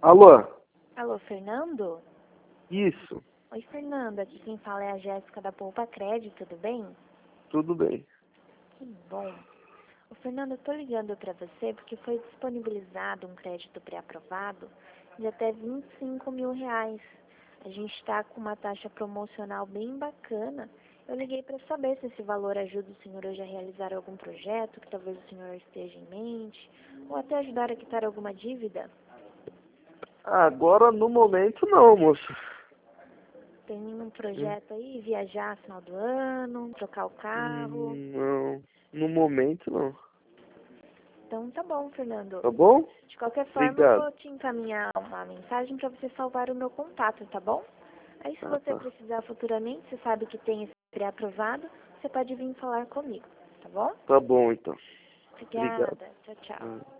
Alô? Alô, Fernando? Isso, Oi, Fernando. Aqui quem fala é a Jéssica da Poupa Crédito, tudo bem? tudo bem. Que bom. Ô, Fernando, eu tô ligando pra você porque foi disponibilizado um crédito pré-aprovado de até R$ 25.000. A gente tá com uma taxa promocional bem bacana. Eu liguei pra saber se esse valor ajuda o senhor hoje a realizar algum projeto que talvez o senhor esteja em mente, ou até ajudar a quitar alguma dívida. Agora, no momento, não, moço. Tem nenhum projeto aí? Viajar no final do ano, trocar o carro? Não, no momento, não. Então tá bom, Fernando. Tá bom? De qualquer forma, eu Obrigado. vou te encaminhar uma mensagem para você salvar o meu contato, tá bom? Aí se Ah, você tá. precisar futuramente, você sabe que tem esse pré-aprovado, você pode vir falar comigo, tá bom? Tá bom, então. Obrigado. Obrigada. Tchau, tchau.